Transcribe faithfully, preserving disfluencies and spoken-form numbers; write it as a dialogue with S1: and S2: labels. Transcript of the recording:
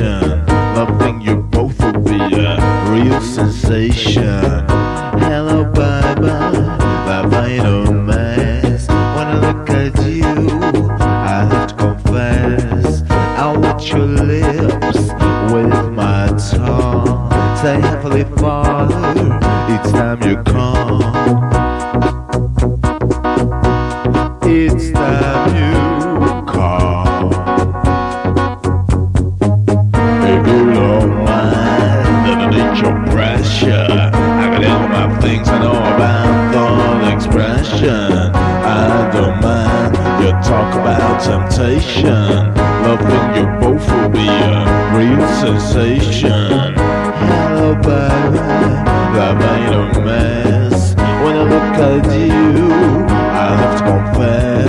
S1: temptation. Loving you both will be a real sensation. Hello, bye bye, bye bye, no mess. When I look at you, I have to confess. I watch your lips with my tongue. Say, Heavenly Father, it's time you come. It's time you come. If you don't mind, underneath your pressure, I got all my things I know about thought expression. I don't mind your talk about temptation. Loving you both will be a real sensation. Hello, baby, that made a mess. When I look at you, I have to confess.